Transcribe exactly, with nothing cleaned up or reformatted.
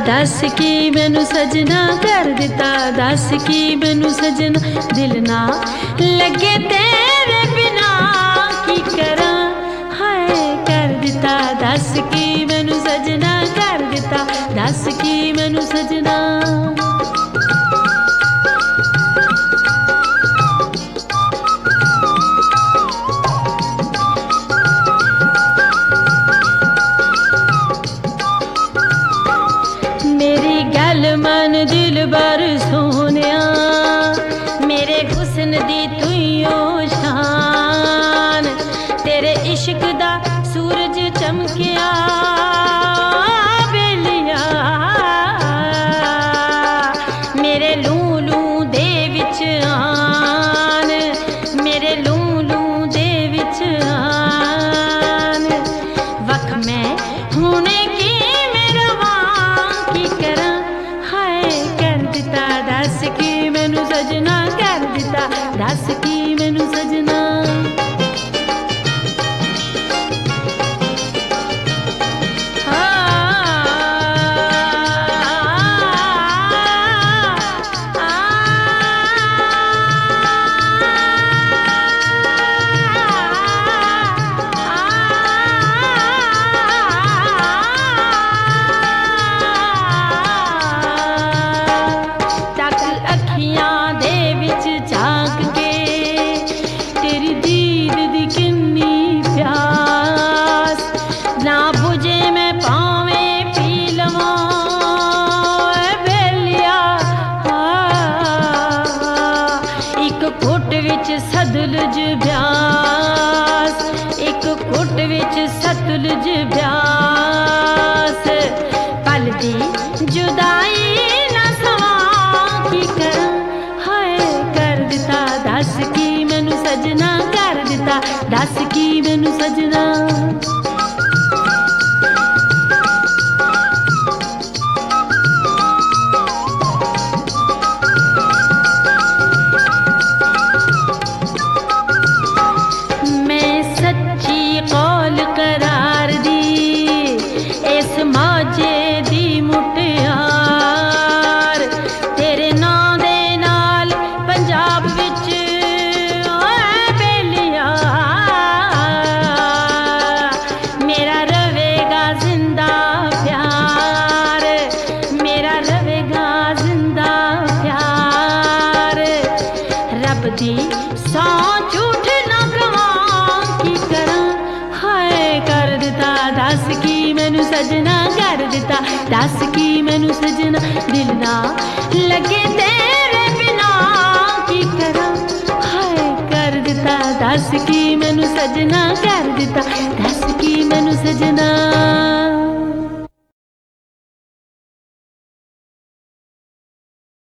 दस की मैनू सजना कर दिता, दस की मैनू सजना दिल ना लगे तेरे बिना की करा, हाय कर दिता। दस की मैनू सजना कर दिता, दस की मैनू सजना। मेरी गल मन दिल बर सोनिया, मेरे हुस्न दी तुइयो शान, तेरे इश्क दा सूरज चमकिया बेलिया, मेरे लू लू दे विच आन, मेरे लू लू दे विच आन। वख मैं हुणे की दस की मैनू सजना कर दिता, दस की मैनू सजना। सतलुज ब्यास, एक घुट विच सतलुज ब्यास, पल दी जुदाई ना सवा की करा, हाय कर दिता। दस की मैनू सजना कर दिता, दस की मैनू सजना। सौ झूठ ना गवा की करा, हाय कर दिता। दस की मैनू सजना कर दिता, दस की मैनू सजना दिल ना लगे तेरे बिना की करा, हाय कर दिता। दस की मैनू सजना कर दिता,